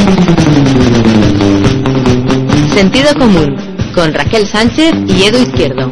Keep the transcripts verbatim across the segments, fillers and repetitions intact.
Sentido común, con Raquel Sánchez y Edu Izquierdo.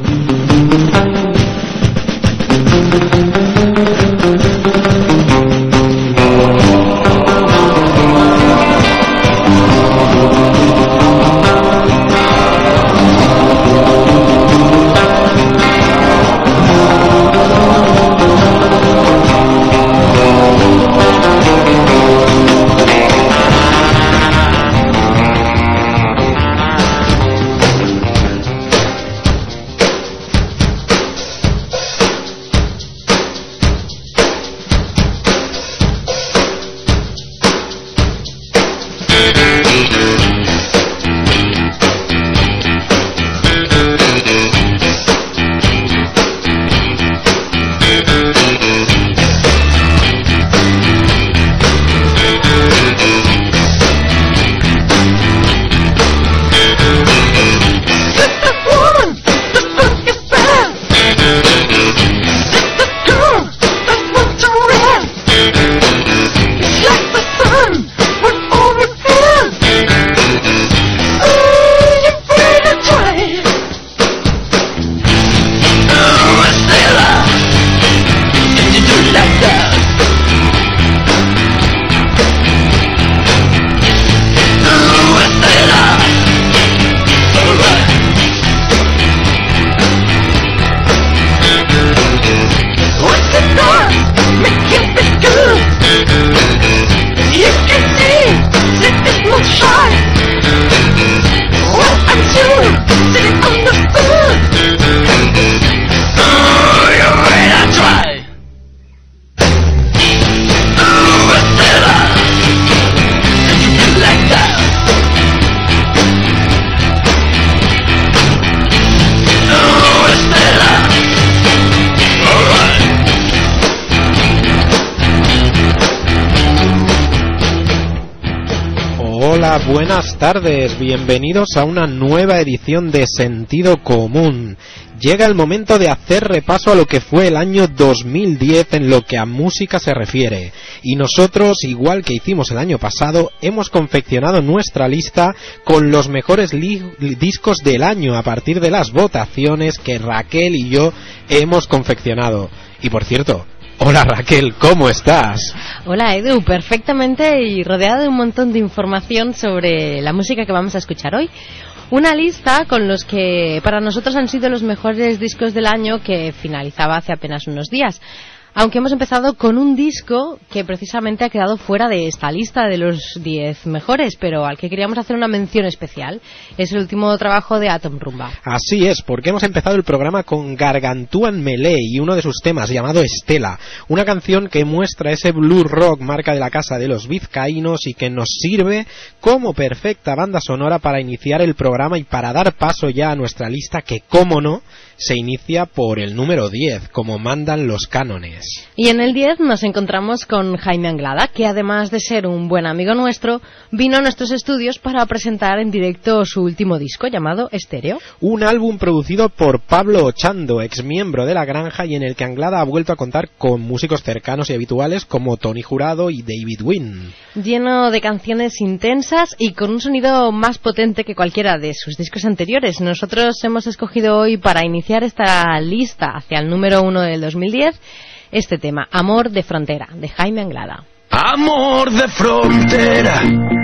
Buenas tardes, bienvenidos a una nueva edición de Sentido Común. Llega el momento de hacer repaso a lo que fue el año dos mil diez en lo que a música se refiere. Y nosotros, igual que hicimos el año pasado, hemos confeccionado nuestra lista con los mejores li- discos del año a partir de las votaciones que Raquel y yo hemos confeccionado. Y por cierto, hola Raquel, ¿cómo estás? Hola Edu, perfectamente y rodeada de un montón de información sobre la música que vamos a escuchar hoy. Una lista con los que para nosotros han sido los mejores discos del año que finalizaba hace apenas unos días. Aunque hemos empezado con un disco que precisamente ha quedado fuera de esta lista de los diez mejores, pero al que queríamos hacer una mención especial. Es el último trabajo de Atom Rumba. Así es, porque hemos empezado el programa con Gargantuan Melee y uno de sus temas llamado Estela, una canción que muestra ese blues rock marca de la casa de los vizcaínos y que nos sirve como perfecta banda sonora para iniciar el programa y para dar paso ya a nuestra lista que, cómo no, se inicia por el número diez, como mandan los cánones. Y en el diez nos encontramos con Jaime Anglada, que además de ser un buen amigo nuestro, vino a nuestros estudios para presentar en directo su último disco llamado Estéreo. Un álbum producido por Pablo Ochando, ex miembro de La Granja, y en el que Anglada ha vuelto a contar con músicos cercanos y habituales como Tony Jurado y David Wynn. Lleno de canciones intensas y con un sonido más potente que cualquiera de sus discos anteriores. Nosotros hemos escogido hoy para iniciar esta lista hacia el número uno del dos mil diez este tema, Amor de Frontera, de Jaime Anglada. Amor de frontera,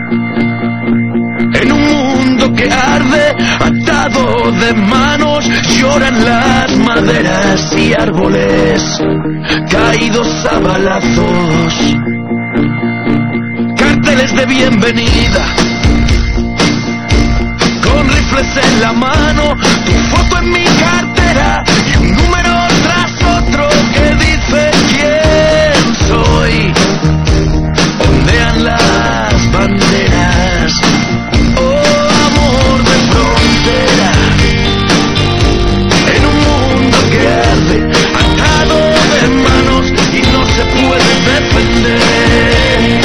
en un mundo que arde, atado de manos, lloran las maderas y árboles caídos a balazos, carteles de bienvenida, con rifles en la mano, tu foto en mi cartera y un número tras otro que dice quién soy. Ondean las banderas, oh amor de frontera, en un mundo que arde, atado de manos y no se puede defender.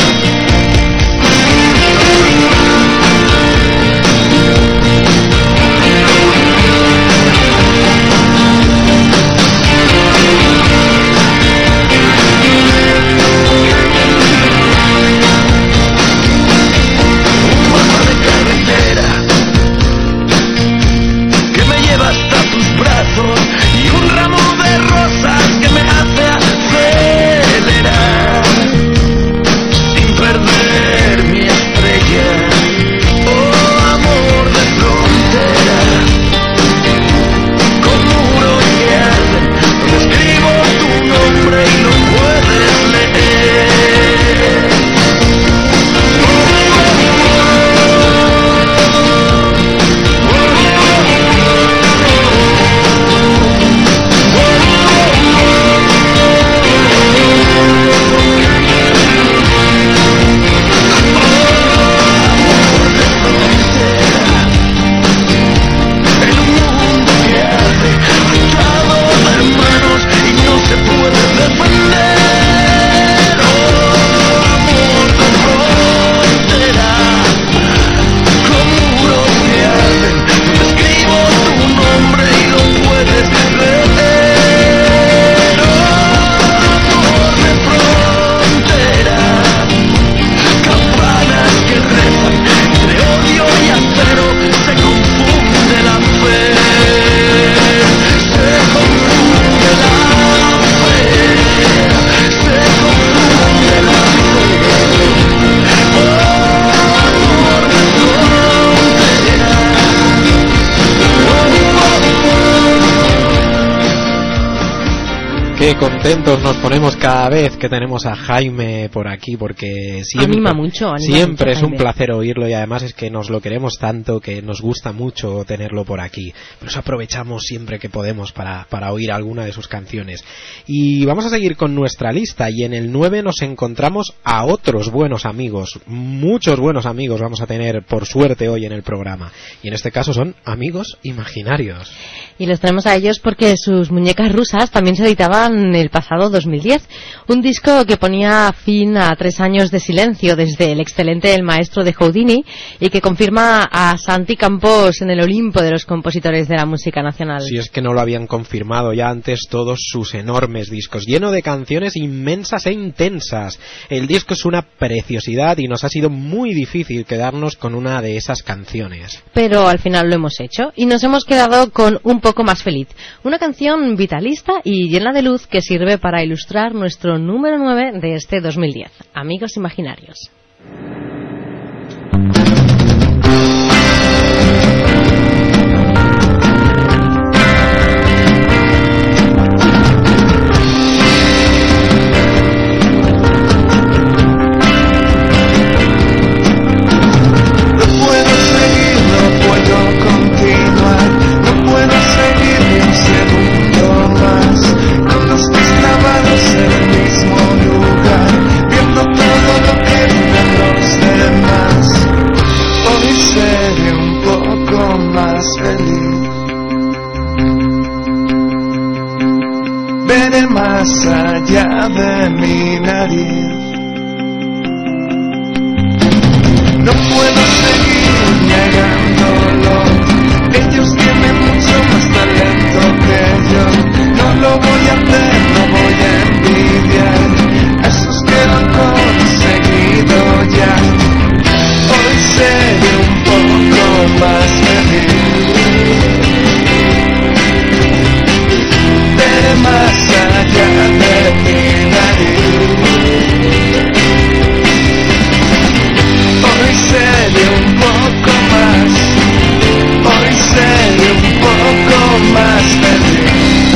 contentos nos ponemos cada vez que tenemos a Jaime por aquí, porque siempre, anima mucho, anima siempre mucho, es un Jaime. placer oírlo, y además es que nos lo queremos tanto que nos gusta mucho tenerlo por aquí. Por eso aprovechamos siempre que podemos para, para oír alguna de sus canciones. Y vamos a seguir con nuestra lista, y en el nueve nos encontramos a otros buenos amigos, muchos buenos amigos vamos a tener por suerte hoy en el programa, y en este caso son amigos imaginarios. Y los tenemos a ellos porque sus muñecas rusas también se editaban el pasado dos mil diez. Un disco que ponía fin a tres años de silencio desde el excelente El Maestro de Houdini, y que confirma a Santi Campos en el Olimpo de los compositores de la música nacional. Si es que no lo habían confirmado ya antes todos sus enormes discos, lleno de canciones inmensas e intensas. El disco es una preciosidad y nos ha sido muy difícil quedarnos con una de esas canciones. Pero al final lo hemos hecho y nos hemos quedado con Un poco más feliz, una canción vitalista y llena de luz que sirve para ilustrar nuestro número nueve de este dos mil diez, Amigos Imaginarios. Veré más allá de mi nariz. No puedo seguir negándolo. Ellos tienen mucho más talento que yo. No lo voy a hacer, no voy a envidiar a esos que lo han conseguido ya. Hoy seré un poco más feliz. Veré más allá de mi nariz. Hoy seré un poco más, hoy seré un poco más feliz.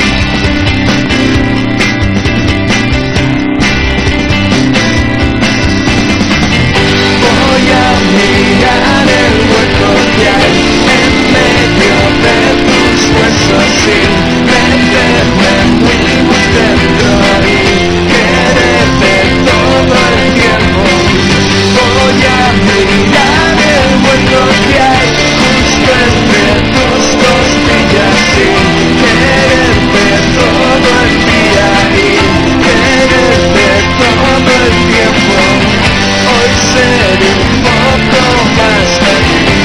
Voy a mirar el hueco que hay en medio de tus huesos sin meterme muy muy dentro y quererte todo el tiempo. Voy a mirar el hueco que hay justo entre tus costillas sin quererte todo el día y quererte todo el tiempo. Hoy seré un poco más feliz.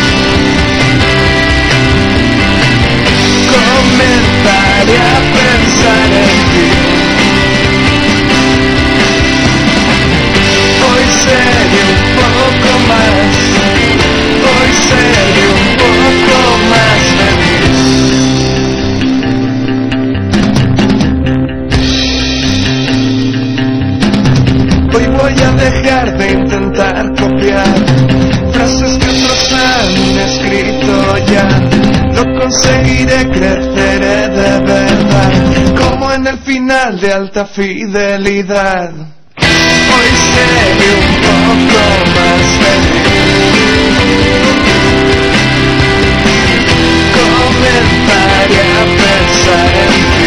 Comenzaré a pensar en ti. Hoy seré un poco más, hoy seré un poco más feliz. Hoy voy a dejar de intentar copiar frases que otros han escrito ya. No conseguiré, creceré de verdad, como en el final de Alta Fidelidad. Hoy seré un poco más feliz. Comenzaré a pensar en ti.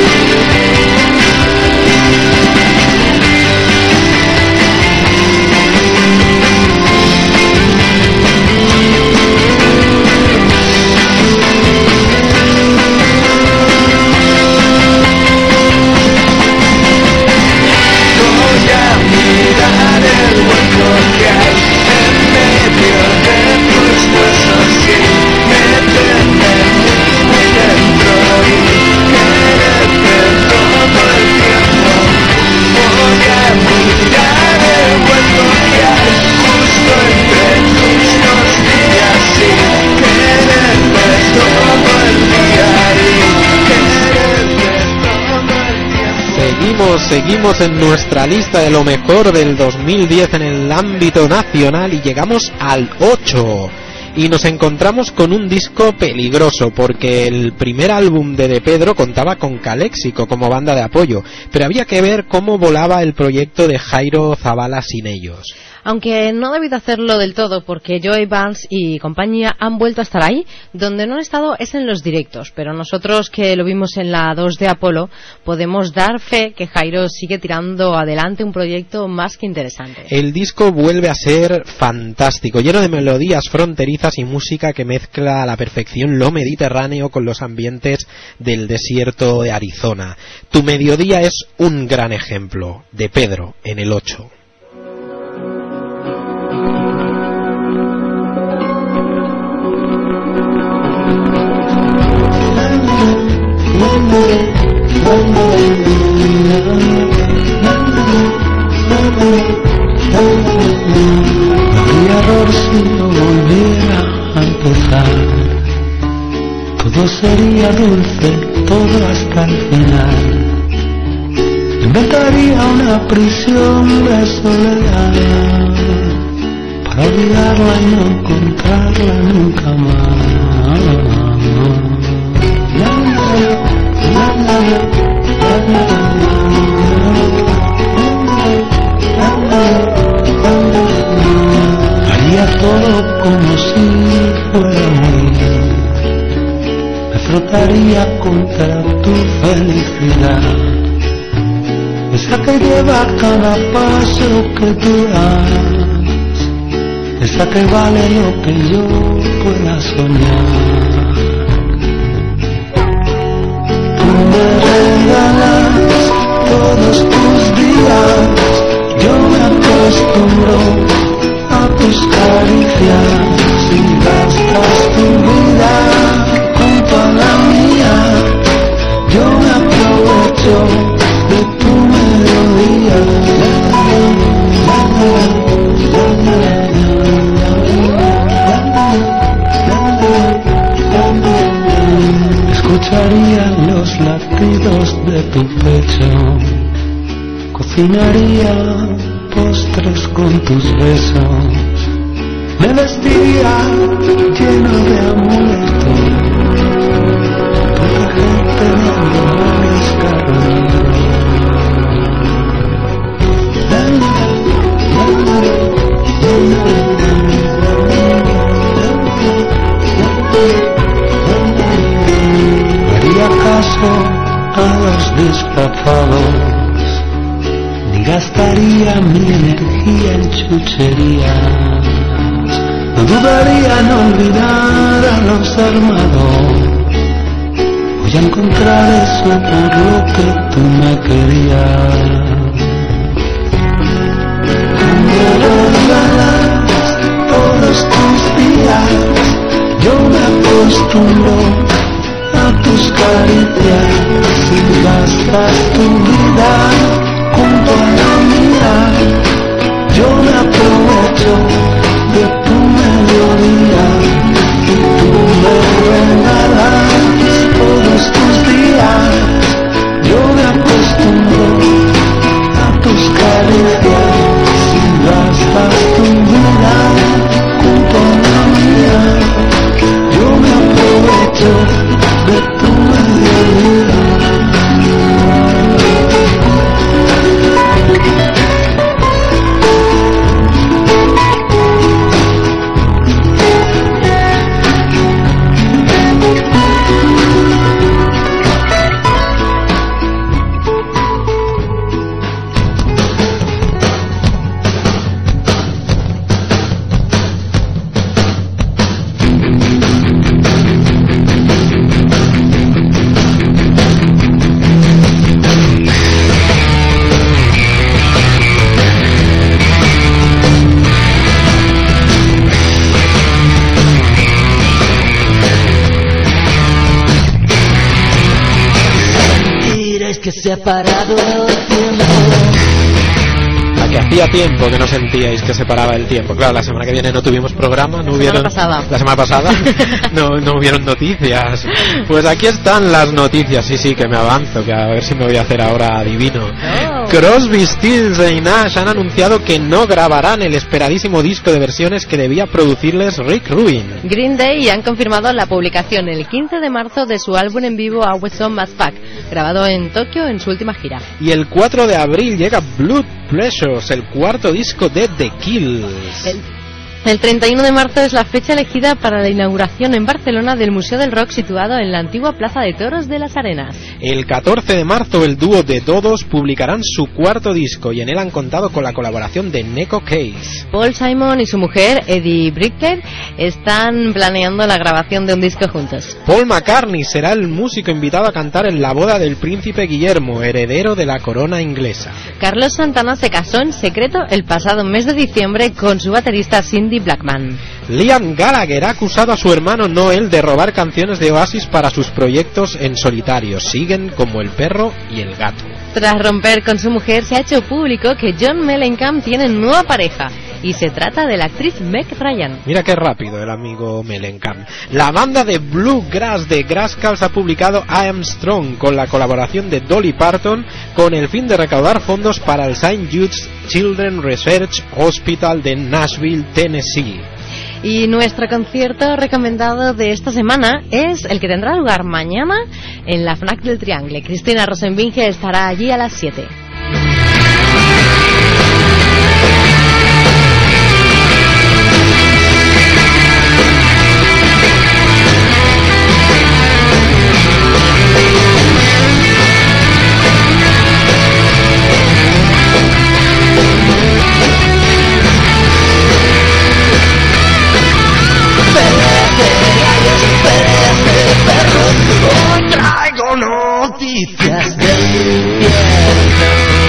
Mirar el hueco que hay en medio de tus huesos sin meterme muy dentro y quererte todo el tiempo. Voy a mirar el hueco que hay justo entre tus costillas sin quererte todo el día y quererte todo el tiempo. Seguimos, seguimos en nuestra lista de lo mejor del dos mil diez en el ámbito nacional y llegamos al ocho. Y nos encontramos con un disco peligroso, porque el primer álbum de De Pedro contaba con Caléxico como banda de apoyo, pero había que ver cómo volaba el proyecto de Jairo Zabala sin ellos. Aunque no ha debido hacerlo del todo, porque Joey Barnes y compañía han vuelto a estar ahí. Donde no han estado es en los directos, pero nosotros, que lo vimos en la dos de Apolo, podemos dar fe que Jairo sigue tirando adelante un proyecto más que interesante. El disco vuelve a ser fantástico, lleno de melodías fronterizas y música que mezcla a la perfección lo mediterráneo con los ambientes del desierto de Arizona. Tu mediodía es un gran ejemplo. De Pedro, en el ocho. No habría error si no volviera a empezar. Todo sería dulce, todo hasta el final. Inventaría una prisión de soledad para olvidarla y no encontrarla nunca más. La, la, la, la, la, la. Haría todo como si fuera mío. Me frotaría contra tu felicidad, esa que lleva cada paso que tú das, esa que vale lo que yo pueda soñar. Tú me regalas todos tus días, yo me acostumbro a tus caricias. Si gastas tu vida junto a la mía, yo me aprovecho de tu melodía. Escucharía los latidos de tu pecho, cocinaría postres con tus besos, me vestiría lleno de amuletos, poca gente de amores cariños. Haría caso a los disfrazados, ni gastaría mi energía en chucherías. No dudaría en olvidar a los armados. Voy a encontrar eso por lo que tú me querías. Me regalas todos tus días, yo me acostumbro a tus caricias. Si gastas tu vida junto a la mía, yo me aprovecho de tu melodía. Y tú me regalas todos tus días, yo me acostumbro a tus caricias. Si gastas tu vida junto a la mía, yo me aprovecho de tu melodía. Que se ha parado el tiempo, que hacía tiempo que no sentíais que se paraba el tiempo. Claro, la semana que viene no tuvimos programa, no hubieron... La semana pasada. La semana pasada no, no hubieron noticias. Pues aquí están las noticias, sí, sí, que me avanzo, que a ver si me voy a hacer ahora adivino. Oh. Crosby, Stills y Nash han anunciado que no grabarán el esperadísimo disco de versiones que debía producirles Rick Rubin. Green Day han confirmado la publicación el quince de marzo de su álbum en vivo Always On Must Back, grabado en Tokio en su última gira. Y el cuatro de abril llega Blood Pleasures, el cuarto disco de The Kills. El... El treinta y uno de marzo es la fecha elegida para la inauguración en Barcelona del Museo del Rock situado en la antigua Plaza de Toros de las Arenas. El catorce de marzo el dúo de Todos publicarán su cuarto disco y en él han contado con la colaboración de Neko Case. Paul Simon y su mujer, Eddie Bricker, están planeando la grabación de un disco juntos. Paul McCartney será el músico invitado a cantar en la boda del príncipe Guillermo, heredero de la corona inglesa. Carlos Santana se casó en secreto el pasado mes de diciembre con su baterista Cindy Blackman. Liam Gallagher ha acusado a su hermano Noel de robar canciones de Oasis para sus proyectos en solitario. Siguen como el perro y el gato. Tras romper con su mujer, se ha hecho público que John Mellencamp tiene nueva pareja y se trata de la actriz Meg Ryan. Mira qué rápido el amigo Mellencamp. La banda de bluegrass de Grasscals ha publicado I Am Strong con la colaboración de Dolly Parton con el fin de recaudar fondos para el Saint Jude's Children's Research Hospital de Nashville, Tennessee. Y nuestro concierto recomendado de esta semana es el que tendrá lugar mañana en la FNAC del Triangle. Cristina Rosenbinge estará allí a las siete. Traigo noticias del infierno.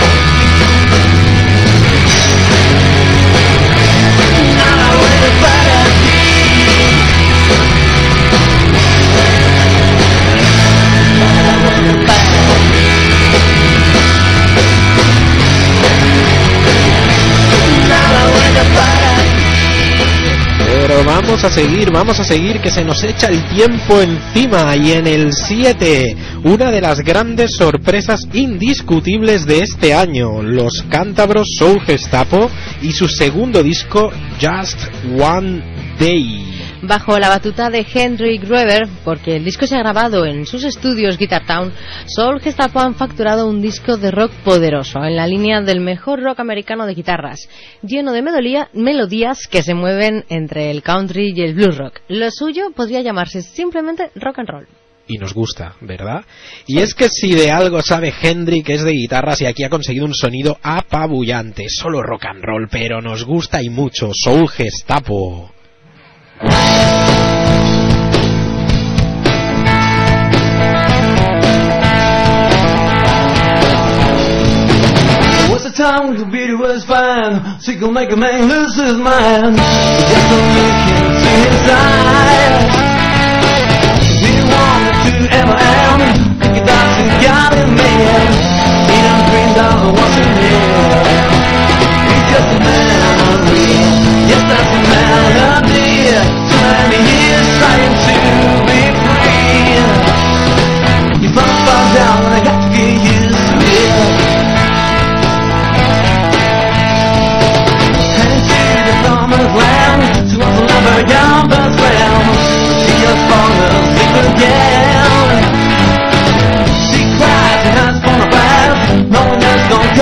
Nada bueno para ti. Nada bueno para ti. Nada bueno para ti. Pero vamos a seguir, vamos a seguir, que se nos echa el tiempo encima. Y en el siete, una de las grandes sorpresas indiscutibles de este año, los cántabros Soul Gestapo y su segundo disco Just One Day. Bajo la batuta de Hendrik Gruber, porque el disco se ha grabado en sus estudios Guitar Town, Soul Gestapo han facturado un disco de rock poderoso, en la línea del mejor rock americano de guitarras, lleno de melodía, melodías que se mueven entre el country y el blues rock. Lo suyo podría llamarse simplemente rock and roll. Y nos gusta, ¿verdad? Y es que si de algo sabe Hendrik es de guitarras y aquí ha conseguido un sonido apabullante. Solo rock and roll, pero nos gusta y mucho. Soul Gestapo. What's the time when computer was fine? She can make a man lose his mind. Just so you can see his eyes. He wanted to ever end. He thought he got him man. He done dreamed of once a year. He's just a melody. Yes, that's a melody. So many years trying to be free. You fall, fall down and I got to get used to it. Land, she wants to love her young best friend. She just falls asleep again. She cries and asks for a bath. No one else gonna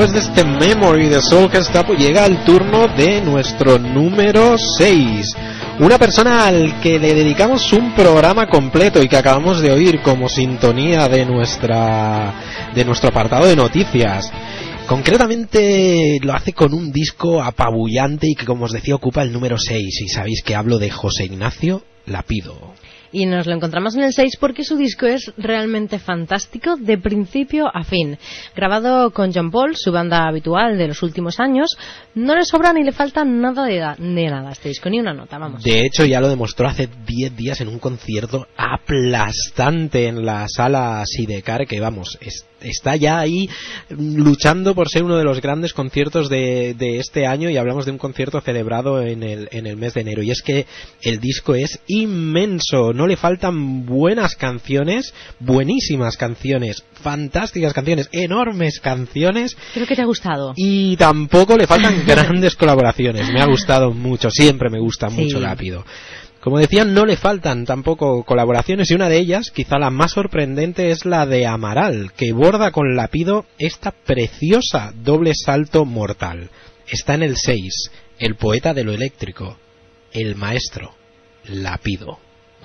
después de este Memory de Soul Gestapo llega el turno de nuestro número seis. Una persona al que le dedicamos un programa completo y que acabamos de oír como sintonía de nuestra de nuestro apartado de noticias. Concretamente lo hace con un disco apabullante y que, como os decía, ocupa el número seis. Y sabéis que hablo de José Ignacio Lapido. Y nos lo encontramos en el seis porque su disco es realmente fantástico de principio a fin. Grabado con John Paul, su banda habitual de los últimos años, no le sobra ni le falta nada de, da- de nada a este disco, ni una nota, vamos. De hecho, ya lo demostró hace diez días en un concierto aplastante en la sala Sidecar, que vamos, es, está ya ahí luchando por ser uno de los grandes conciertos de, de este año, y hablamos de un concierto celebrado en el, en el mes de enero. Y es que el disco es inmenso, no le faltan buenas canciones, buenísimas canciones, fantásticas canciones, enormes canciones. Creo que te ha gustado. Y tampoco le faltan grandes colaboraciones. Me ha gustado mucho, siempre me gusta Sí. mucho Lapido. Como decía, no le faltan tampoco colaboraciones, y una de ellas, quizá la más sorprendente, es la de Amaral, que borda con Lapido esta preciosa doble salto mortal. Está en el seis, el poeta de lo eléctrico, el maestro Lapido.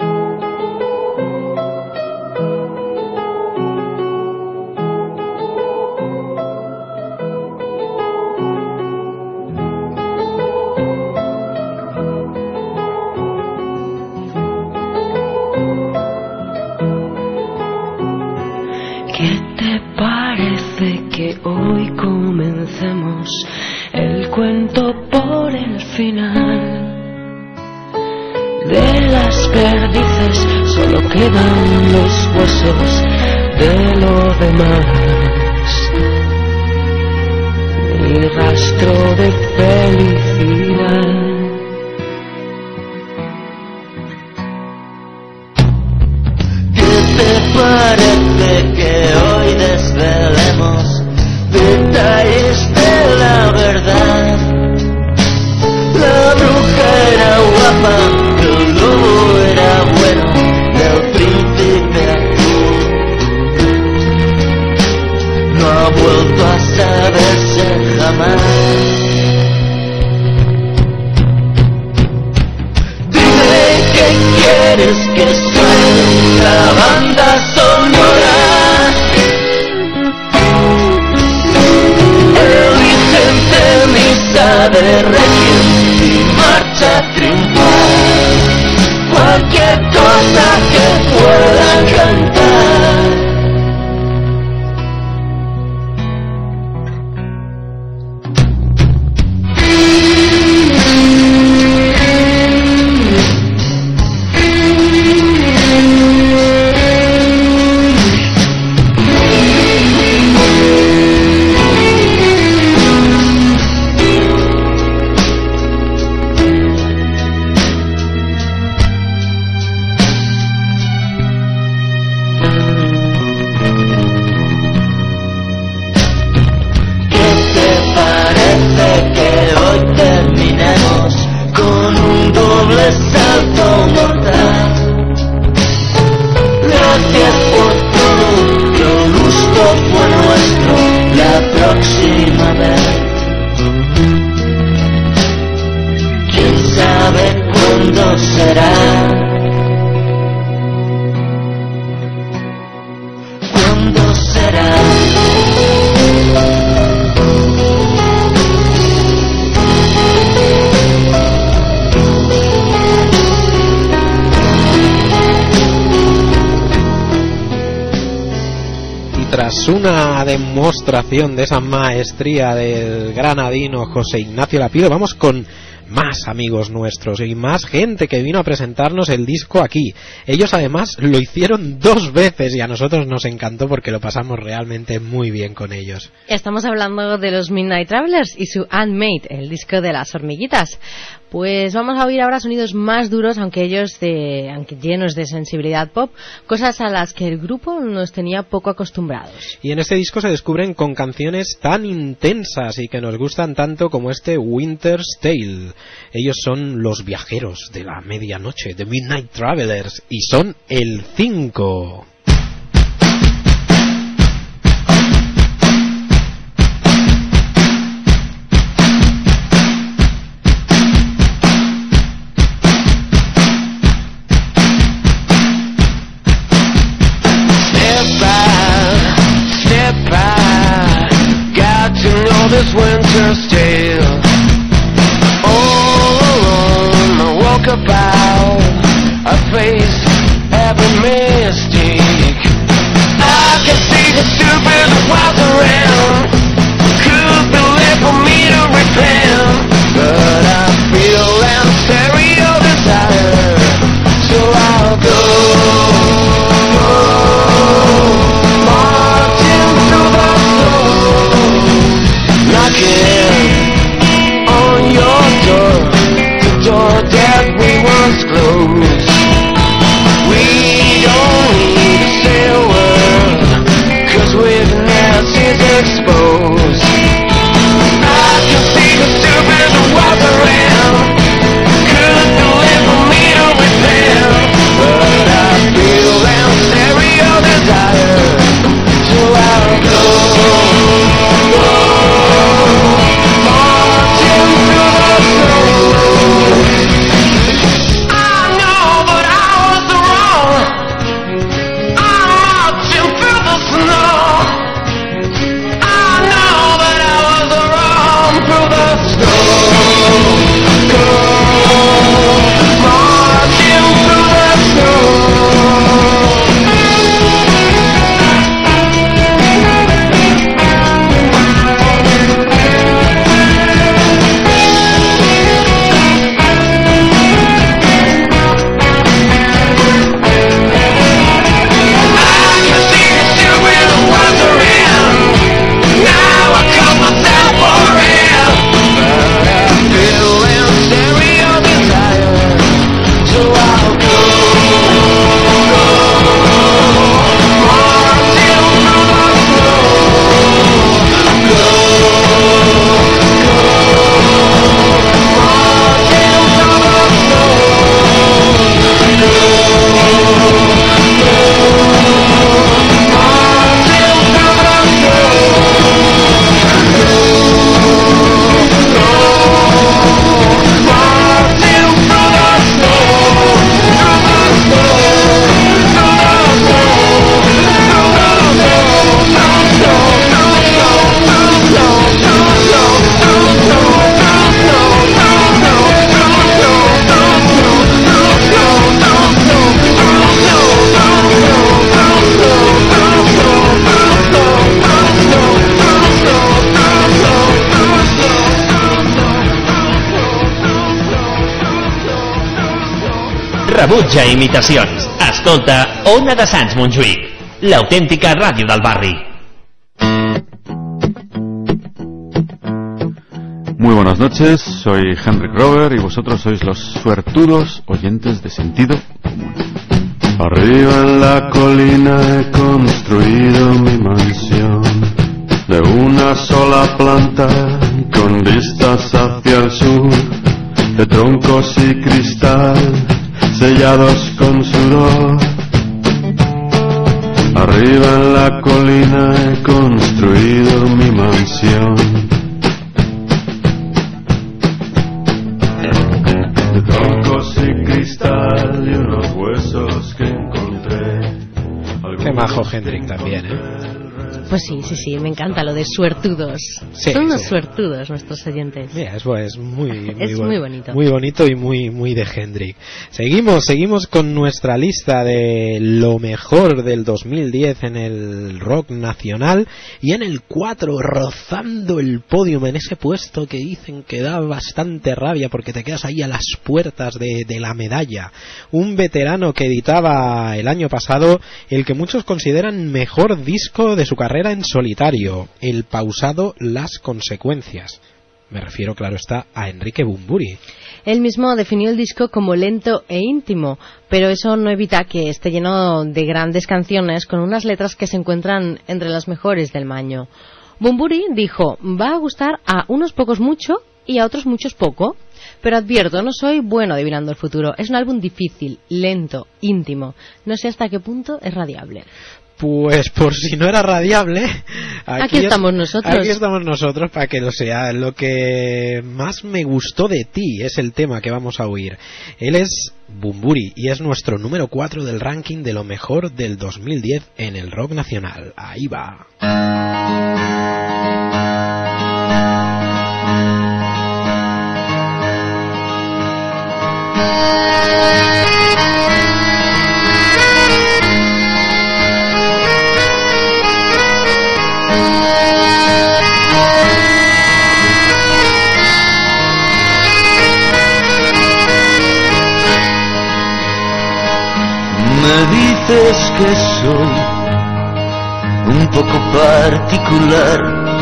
¿Qué te parece que hoy comencemos el cuento por el final? De las perdices solo quedan los huesos de lo demás. Ni rastro de felicidad. ¿Te parece que hoy desvelemos detalles de la verdad? La bruja era guapa, el lobo era bueno, el príncipe azul no ha vuelto a saberse jamás. Dime qué quieres que suene la banda sonora. Elige misa de requiem y marcha triunfal. Cualquier cosa que pueda cantar. Una demostración de esa maestría del granadino José Ignacio Lapido, vamos con más amigos nuestros y más gente que vino a presentarnos el disco aquí. Ellos además lo hicieron dos veces y a nosotros nos encantó porque lo pasamos realmente muy bien con ellos. Estamos hablando de los Midnight Travelers y su Handmade, el disco de las hormiguitas. Pues vamos a oír ahora sonidos más duros, aunque ellos de, aunque llenos de sensibilidad pop, cosas a las que el grupo nos tenía poco acostumbrados. Y en este disco se descubren con canciones tan intensas y que nos gustan tanto como este Winter's Tale. Ellos son los viajeros de la medianoche, The Midnight Travelers, y son el cinco. rebutja imitacions. Escolta Ona de Sants Montjuïc, l'autèntica ràdio del barri. Muy buenas noches, soy Henrik Rover y vosotros sois los suertudos oyentes de Sentido Común. Arriba en la colina he construido mi mansión de una sola planta con vistas hacia el sur, de troncos y cristal sellados con sudor. Arriba en la colina he construido mi mansión de troncos y cristal y unos huesos que encontré. Qué majo Hendrik también, ¿eh? Pues sí, sí, sí, me encanta lo de suertudos. Sí, Son unos sí. suertudos nuestros oyentes. Mira, es, es muy, muy, es bueno, muy bonito. Muy bonito y muy, muy de Hendrik. Seguimos, seguimos con nuestra lista de lo mejor del dos mil diez en el rock nacional, y en el cuatro, rozando el podium, en ese puesto que dicen que da bastante rabia porque te quedas ahí a las puertas de, de la medalla. Un veterano que editaba el año pasado el que muchos consideran mejor disco de su carrera en solitario, el pausado Las Consecuencias. Me refiero, claro está, a Enrique Bunbury. Él mismo definió el disco como lento e íntimo, pero eso no evita que esté lleno de grandes canciones con unas letras que se encuentran entre las mejores del maño. Bunbury dijo: va a gustar a unos pocos mucho y a otros muchos poco, pero advierto, no soy bueno adivinando el futuro. Es un álbum difícil, lento, íntimo. No sé hasta qué punto es radiable. Pues por si no era radiable, aquí, aquí estamos nosotros. Aquí estamos nosotros para que lo sea. Lo que más me gustó de ti es el tema que vamos a oír. Él es Bunbury y es nuestro número cuatro del ranking de lo mejor del dos mil diez en el rock nacional. Ahí va. Me dices que soy un poco particular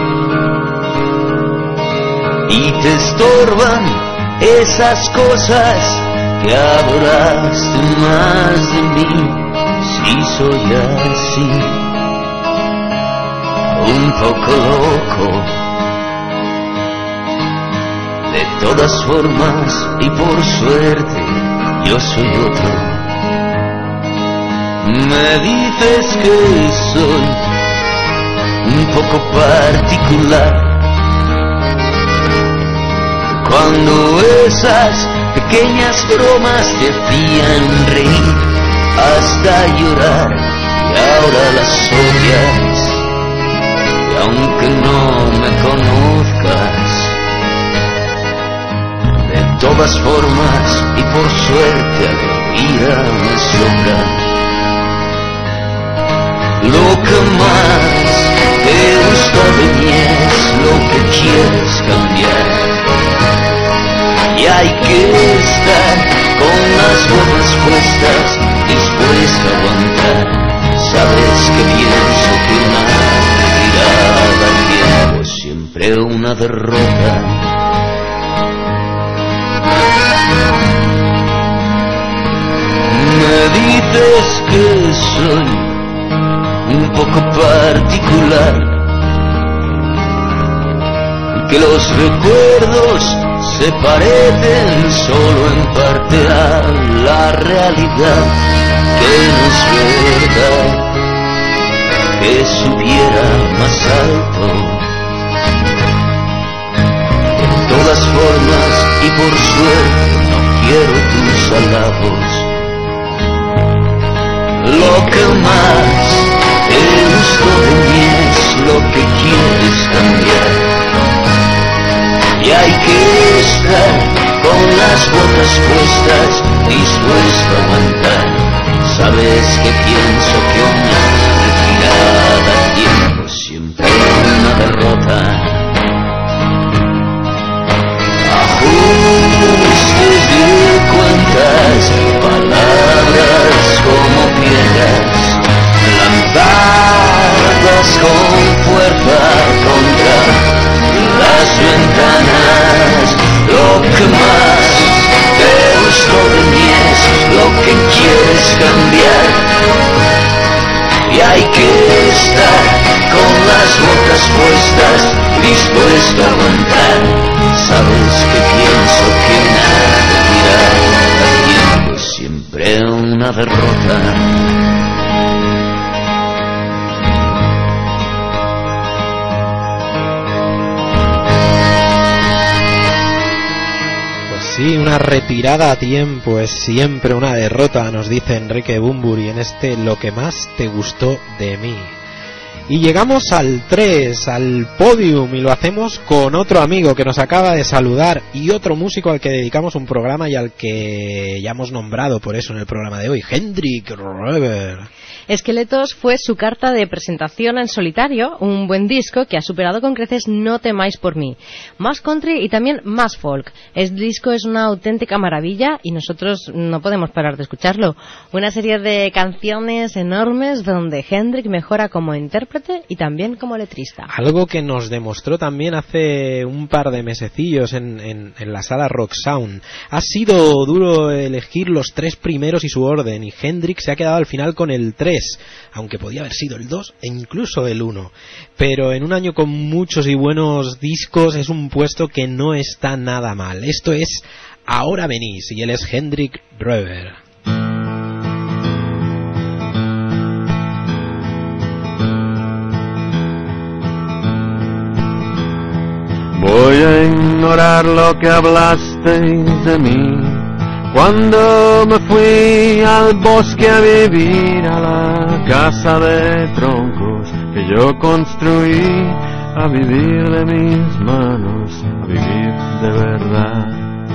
y te estorban esas cosas que adoraste más de mí. Si soy así, un poco loco, de todas formas y por suerte yo soy otro. Me dices que soy un poco particular cuando esas pequeñas bromas te hacían reír hasta llorar, y ahora las odias, y aunque no me conozcas, de todas formas y por suerte alegría me sobra. Lo que más te gusta de mí es lo que quieres cambiar, y hay que estar con las botas puestas, dispuesta a aguantar. Sabes que pienso que una retirada al tiempo es siempre una derrota. Me dices que soy un poco particular, que los recuerdos se parecen solo en parte a la realidad, que no es verdad que subiera más alto. De todas formas y por suerte no quiero tus halagos. Lo que más te gusto de mí es lo que quieres cambiar, y hay que estar con las botas puestas, dispuesto a aguantar. Sabes que pienso que una retirada al tiempo siempre es una derrota. Ajustes de cuentas, palabras Sí, una retirada a tiempo es siempre una derrota, nos dice Enrique Bunbury en este Lo que más te gustó de mí. Y llegamos al tres, al podium, y lo hacemos con otro amigo que nos acaba de saludar y otro músico al que dedicamos un programa y al que ya hemos nombrado por eso en el programa de hoy, Hendrik Roeber. Esqueletos fue su carta de presentación en solitario, un buen disco que ha superado con creces No temáis por mí. Más country y también más folk. El disco es una auténtica maravilla y nosotros no podemos parar de escucharlo. Una serie de canciones enormes donde Hendrik mejora como intérprete y también como letrista. Algo que nos demostró también hace un par de mesecillos en, en, en la sala Rock Sound. Ha sido duro elegir los tres primeros y su orden, y Hendrik se ha quedado al final con el tres, aunque podía haber sido el dos e incluso el uno. Pero en un año con muchos y buenos discos es un puesto que no está nada mal. Esto es Ahora venís, y él es Hendrik Roeber. Voy a ignorar lo que hablasteis de mí cuando me fui al bosque a vivir, a la casa de troncos que yo construí, a vivir de mis manos, a vivir de verdad.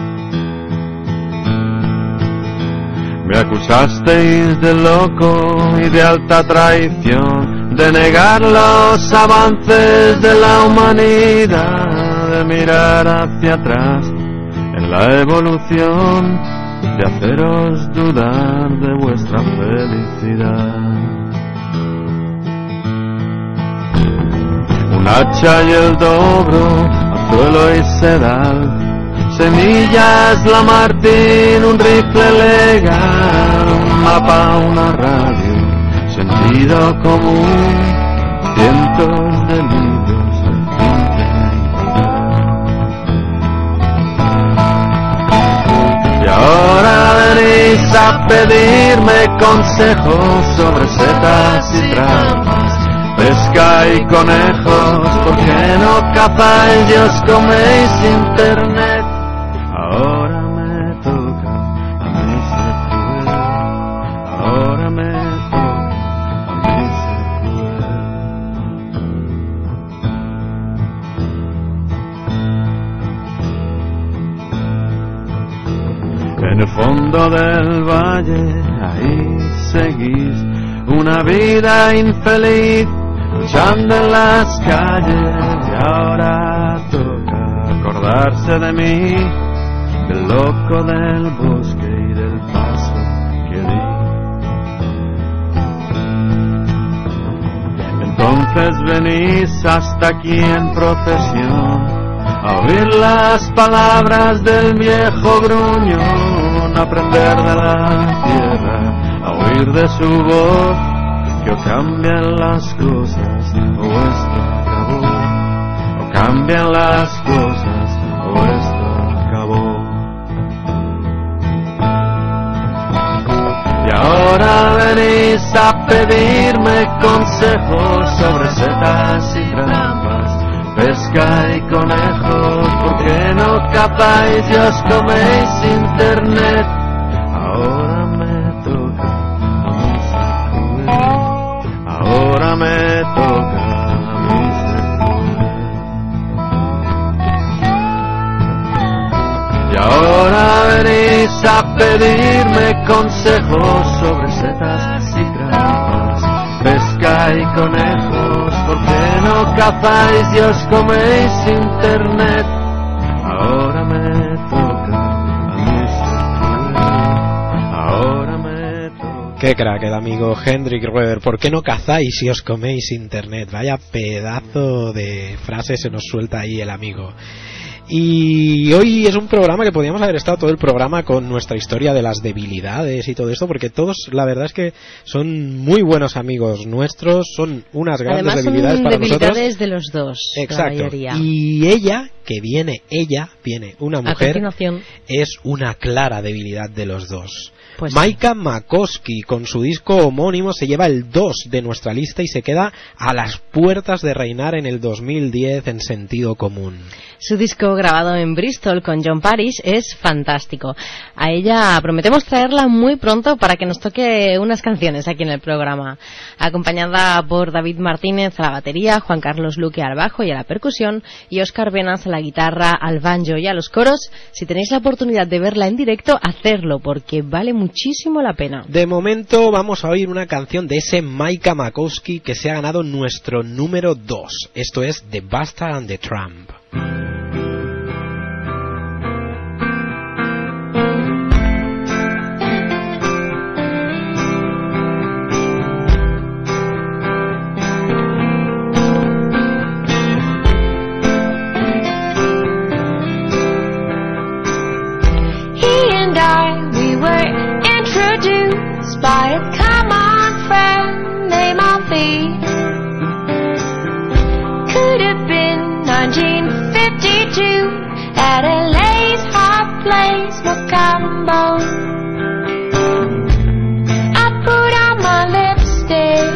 Me acusasteis de loco y de alta traición, de negar los avances de la humanidad, de mirar hacia atrás en la evolución, de haceros dudar de vuestra felicidad. Un hacha y el dobro, anzuelo y sedal, semillas, Lamartine, un rifle legal, un mapa, una radio, sentido común, cientos de libros, el fin de la igualdad. Y ahora venís a pedirme consejos sobre setas y trampas, pesca y conejos, ¿por qué no cazáis y os coméis internet? Ahora me toca a mí ser cruel, ahora me toca a mí ser cruel. En el fondo del valle, ahí seguís, una vida infeliz, luchando en las calles, y ahora toca acordarse de mí, del loco del bosque y del paso que di. Entonces venís hasta aquí en procesión, a oír las palabras del viejo gruñón, a aprender de la tierra, a oír de su voz, que o cambian las cosas o esto acabó, o cambian las cosas o esto acabó. Y ahora venís a pedirme consejos sobre setas y trampas, pesca y conejos, ¿por qué no cazáis y os coméis internet? Ahora me toca a mí ser cruel, ahora me toca a mí ser cruel. Y ahora venís a pedirme consejos sobre setas y trampas, pesca y conejos, ¿por qué no cazáis y os coméis internet? Ahora me toca a mí ser cruel, ahora me toca. Qué crack el amigo Hendrik Roeber. ¿Por qué no cazáis y os coméis internet? Vaya pedazo de frase se nos suelta ahí el amigo. Y hoy es un programa que podríamos haber estado todo el programa con nuestra historia de las debilidades y todo esto, porque todos, la verdad es que son muy buenos amigos nuestros, son unas grandes Además, debilidades son para debilidades nosotros. de los dos. Exacto. La mayoría. Y ella, que viene, ella, viene una mujer, A continuación, es una clara debilidad de los dos. Pues Maika Makowski, con su disco homónimo, se lleva el dos de nuestra lista y se queda a las puertas de reinar en el dos mil diez en Sentido Común. su discografía grabado en Bristol con John Parish es fantástico. A ella prometemos traerla muy pronto para que nos toque unas canciones aquí en el programa, acompañada por David Martínez a la batería, Juan Carlos Luque al bajo y a la percusión y Óscar Venas a la guitarra, al banjo y a los coros. Si tenéis la oportunidad de verla en directo, hacerlo porque vale muchísimo la pena. De momento vamos a oír una canción de ese Micah Makowski que se ha ganado nuestro número dos. Esto es The Bastard and the Tramp. By a common friend named Alfie. Could have been nineteen fifty-two at L A's hot place, Mocambo. I put on my lipstick,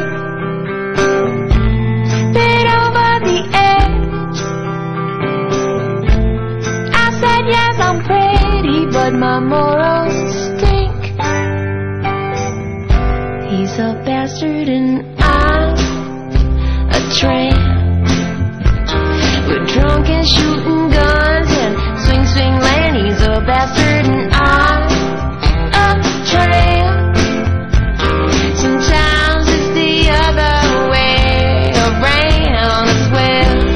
bit over the edge. I said yes, I'm pretty, but my morals stink. He's a bastard and I'm a tramp. We're drunk and shooting guns and swing, swing land. He's a bastard and I'm a tramp. Sometimes it's the other way around as well.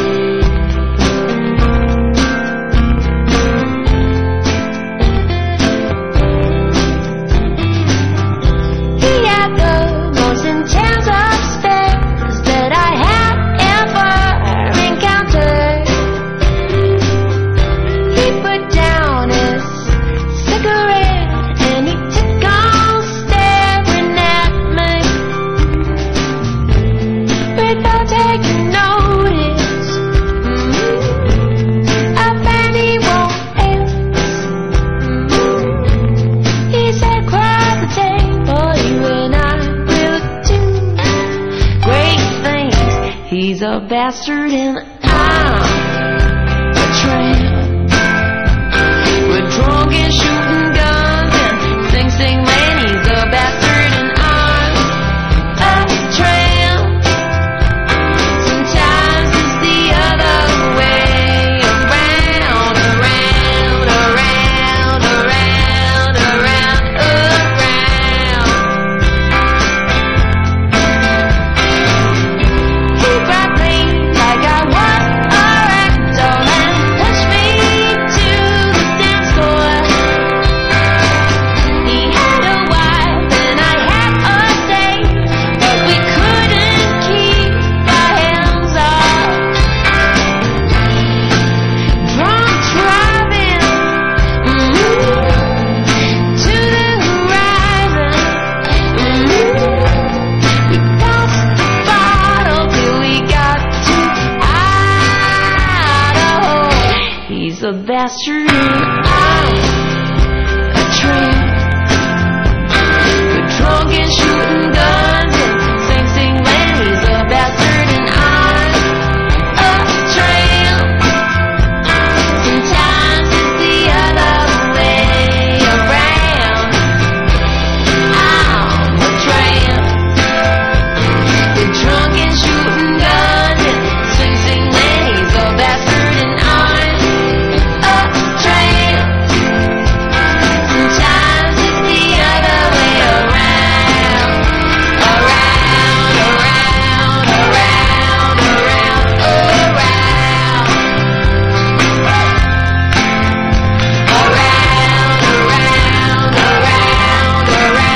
He's a bastard and I'm a tramp. We're drunk and shooting guns and sing, sing, man. He's a bastard and I'm a tramp. Sometimes it's the other way around, around, around, around, around, around. He brought me like I was a rag doll and pushed me to the dance floor. He had a wife and I had a date, but we couldn't keep our hands off. Drunk driving mm-hmm, to the horizon. Mm-hmm. We passed the bottle till we got to Idaho. He's a bastard and I'm a tramp. We're drunk and shooting guns and sing, sing, land. He's a bastard and I'm a tramp. Sometimes it's the other way around. I'm a tramp. We're drunk and shooting guns and sing, sing, land. He's a bastard and I'm a tramp. Sometimes it's the other way around, around, around, around, around, around, around, around,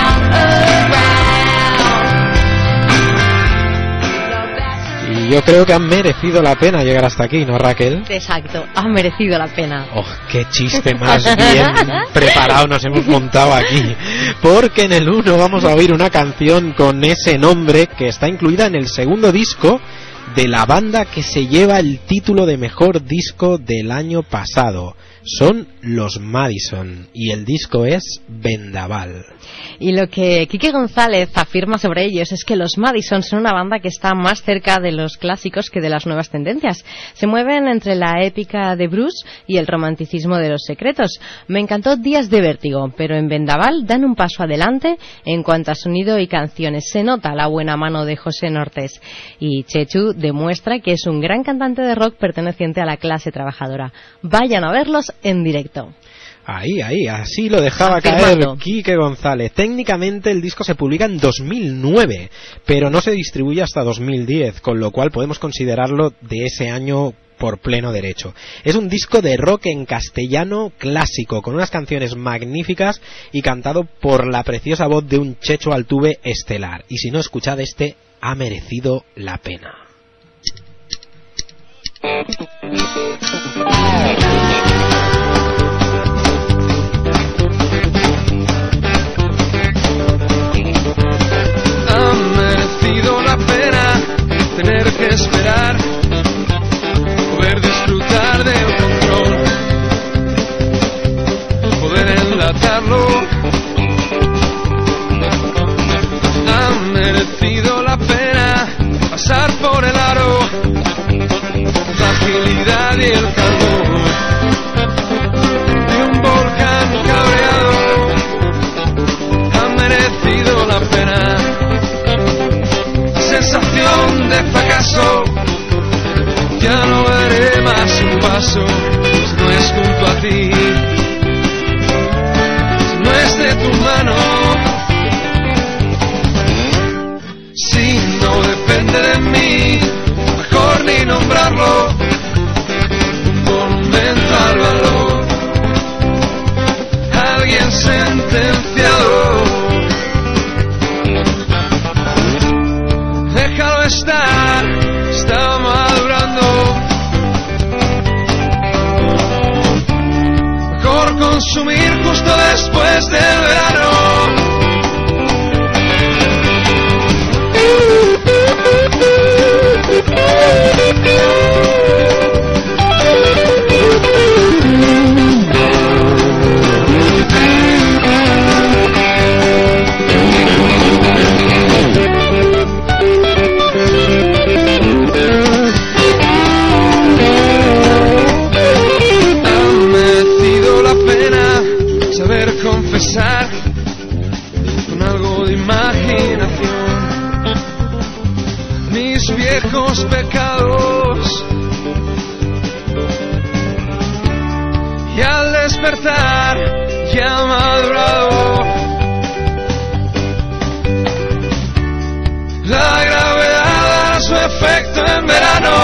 around, around. Y yo creo que han merecido la pena llegar hasta aquí, ¿no, Raquel? Exacto, ha merecido la pena. Oh, qué chiste más bien preparado nos hemos montado aquí. Porque en el uno vamos a oír una canción con ese nombre que está incluida en el segundo disco de la banda que se lleva el título de mejor disco del año pasado. Son los Madison y el disco es Vendaval. Y lo que Quique González afirma sobre ellos es que los Madison son una banda que está más cerca de los clásicos que de las nuevas tendencias. Se mueven entre la épica de Bruce y el romanticismo de Los Secretos. Me encantó Días de Vértigo, pero en Vendaval dan un paso adelante en cuanto a sonido y canciones. Se nota la buena mano de José Nortes. Y Chechu demuestra que es un gran cantante de rock perteneciente a la clase trabajadora. Vayan a verlos en directo. Ahí, ahí, así lo dejaba Afirmando. caer Quique González. Técnicamente el disco se publica en dos mil nueve, pero no se distribuye hasta dos mil diez, con lo cual podemos considerarlo de ese año por pleno derecho. Es un disco de rock en castellano clásico, con unas canciones magníficas y cantado por la preciosa voz de un Checho Altuve estelar. Y si no, escuchad este, ha merecido la pena. Ha merecido la pena tener que esperar, poder disfrutar del control, poder enlatarlo. Ha merecido la pena pasar por el aro, la agilidad y el calor de un volcán cabreado. Ha merecido la pena sensación de fracaso. Ya no veré más un paso si no es junto a ti, si no es de tu mano, si no depende de mí, mejor ni nombrarlo. Un monumento al valor, alguien sentenciado. Déjalo estar, está madurando. Mejor consumir justo después del verano. Confesar con algo de imaginación mis viejos pecados, y al despertar ya madurado, la gravedad a su efecto en verano.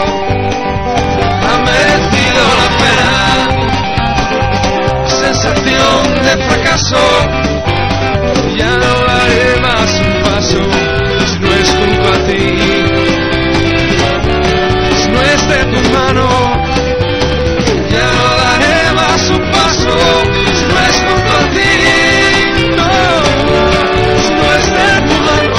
Ha merecido la pena sensación de fracaso. Ya no daré más un paso si no es junto a ti, si no es de tu mano. Ya no daré más un paso si no es junto a ti, no, si no es de tu mano.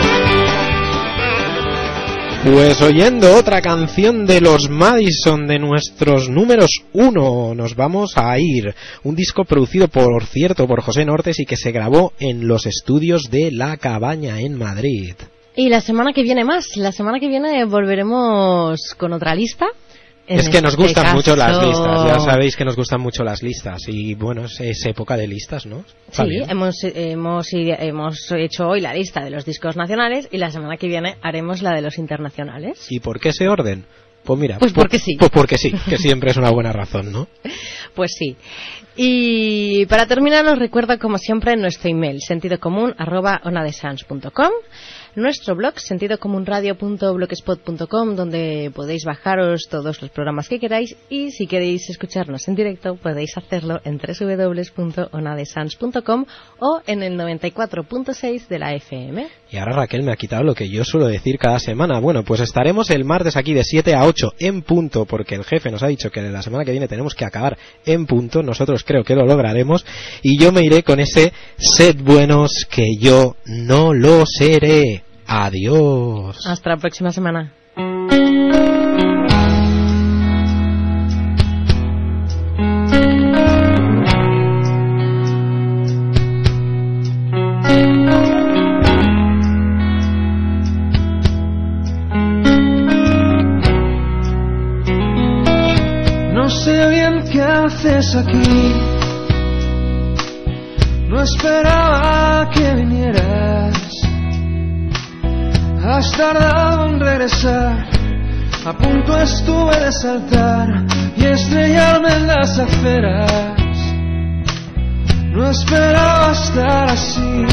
Pues oyendo otra canción de los Madison, de nuestros números uno, nos vamos a ir. Un disco producido, por cierto, por José Nortes y que se grabó en los estudios de La Cabaña en Madrid. Y la semana que viene más, la semana que viene volveremos con otra lista. En es que nos este gustan caso... mucho las listas, ya sabéis que nos gustan mucho las listas y bueno, es, es época de listas, ¿no? Sí, hemos, hemos, hemos hecho hoy la lista de los discos nacionales y la semana que viene haremos la de los internacionales. ¿Y por qué ese orden? Pues mira, pues porque sí. Pues porque sí, que siempre es una buena razón, ¿no? Pues sí. Y para terminar os recuerdo como siempre nuestro email, sentidocomún arroba onadesans punto com, nuestro blog sentidocomunradio punto blogspot punto com, donde podéis bajaros todos los programas que queráis, y si queréis escucharnos en directo podéis hacerlo en doble u doble u doble u punto onadesans punto com o en el noventa y cuatro punto seis de la F M. Y ahora Raquel me ha quitado lo que yo suelo decir cada semana. Bueno, pues estaremos el martes aquí de siete a ocho en punto, porque el jefe nos ha dicho que la semana que viene tenemos que acabar en punto. Nosotros creo que lo lograremos, y yo me iré con ese sed buenos que yo no lo seré. Adiós. Hasta la próxima semana. Thank you. estás aquí. No esperaba que vinieras. Has tardado en regresar. A punto estuve de saltar y estrellarme en las aceras. No esperaba estar así.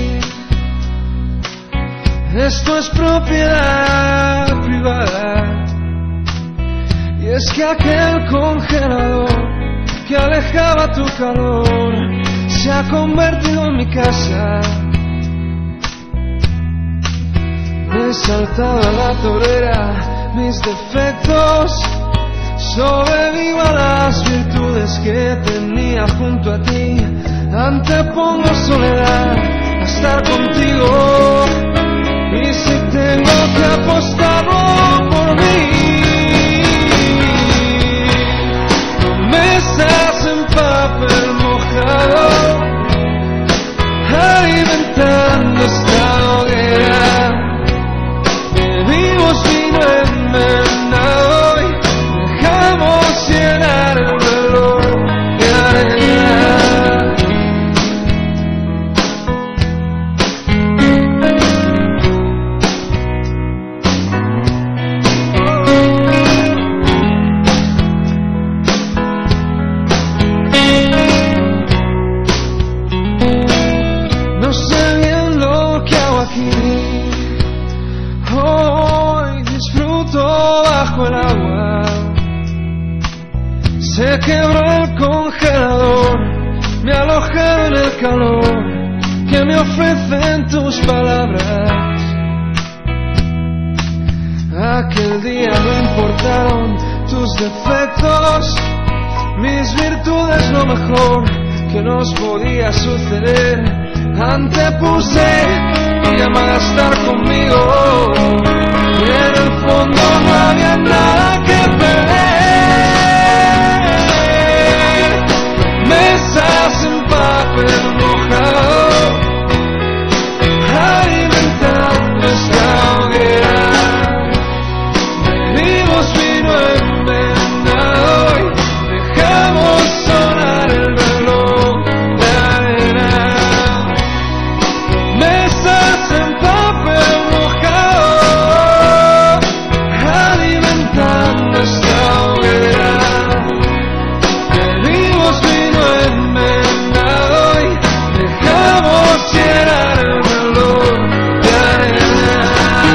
Esto es propiedad privada. Y es que aquel congelador que alejaba tu calor se ha convertido en mi casa. Me he saltado a la torera mis defectos, sobrevivo a las virtudes que tenía junto a ti. Antepongo soledad a estar contigo, y si tengo que apostarlo por mí, promesas en papel mojado, alimentando esta hoguera. Bebimos vino envenenado y dejamos llenar el reloj de arena. No sé bien lo que hago aquí. Hoy disfruto bajo el agua. Se quebró el congelador, me he alojado en el calor que me ofrecen tus palabras. Aquel día no importaron tus defectos, mis virtudes lo mejor que nos podía suceder. Antepuse mi llamada a estar conmigo, y en el fondo no había nada que perder. Mesas en papel mojado, alimentando esta hoguera. Bebimos vino envenenado y dejamos sonar el reloj de arena. Mesas en papel mojado, alimentando esta hoguera. Bebimos vino envenenado y dejamos llenar el reloj de arena.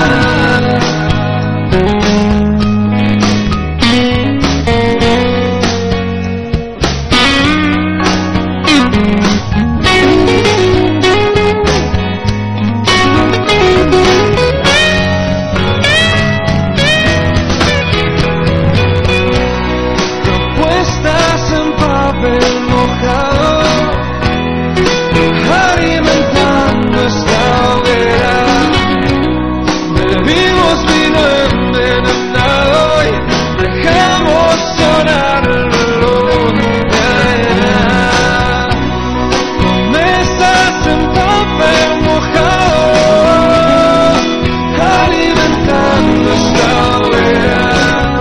Propuestas en papel mojado, alimentando esta hoguera. Bebimos vino envenenado y dejamos sonar el reloj de arena. Mesas en papel mojado, alimentando esta hoguera.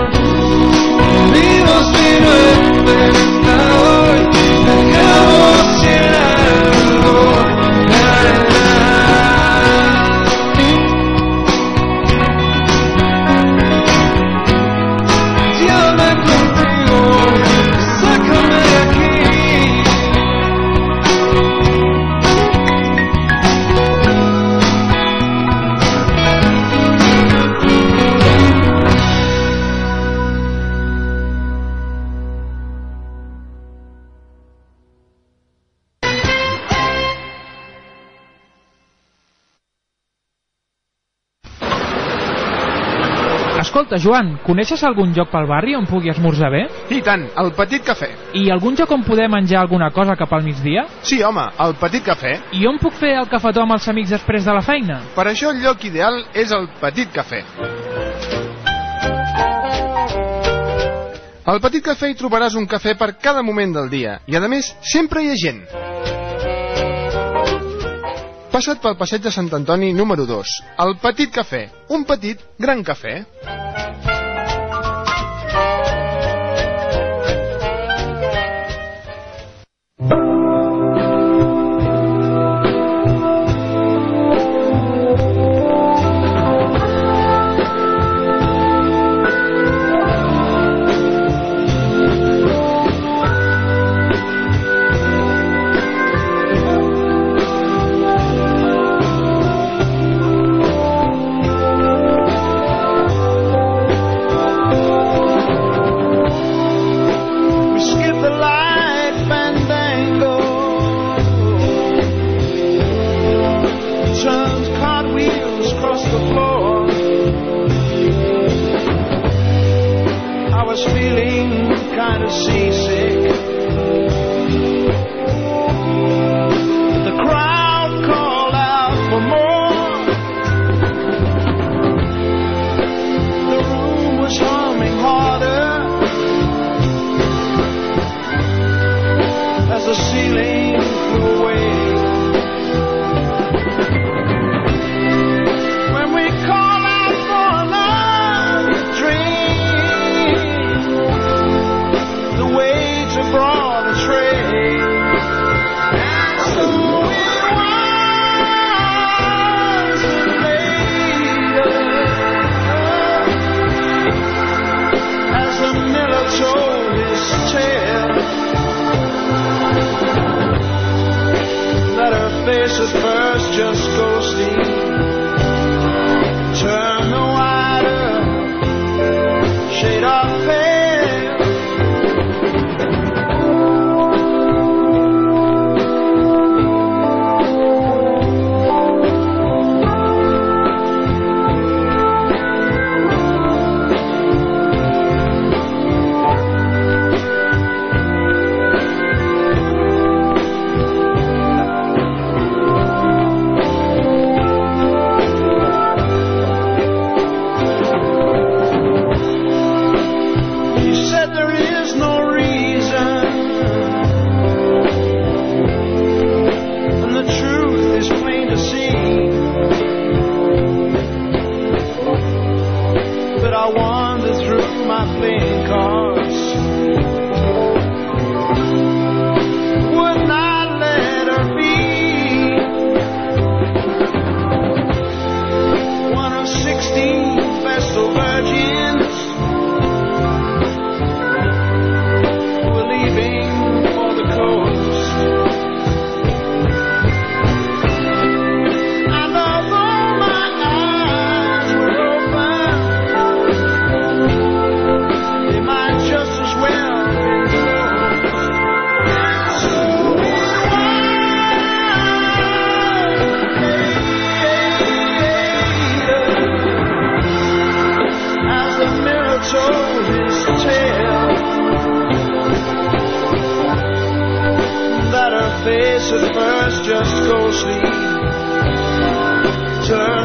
Bebimos vino envenenado y dejamos llenar el reloj de arena. Llévame contigo, sácame de aquí. Escolta, Joan, coneixes algun lloc pel barri on pugui esmorzar bé? I tant, el Petit Cafè. I algun lloc on poder menjar alguna cosa cap al migdia? Sí, home, el Petit Cafè. I on puc fer el cafetó amb els amics després de la feina? Per això el lloc ideal és el Petit Cafè. Al Petit Cafè hi trobaràs un cafè per cada moment del dia i, a més, sempre hi ha gent. Passa't pel passeig de Sant Antoni número dos, el Petit Cafè, un petit, gran cafè. get her seasick. The crowd called out for more. The room was humming harder as the ceiling flew away. When we call out for another drink, the waiter brought a tray, and so it was later, as the miller told his tale, that her face at first just ghostly turned the wider shade of pale. He said there is no reason, and the truth is plain to see, but I wander through my playing cards. Would not let her be one of sixteen Vestal virgins who were leaving for the coast. And although my eyes were open, they might just as well be closed. And so it was later, as the mirror told his tale, that her face at first just ghostly turned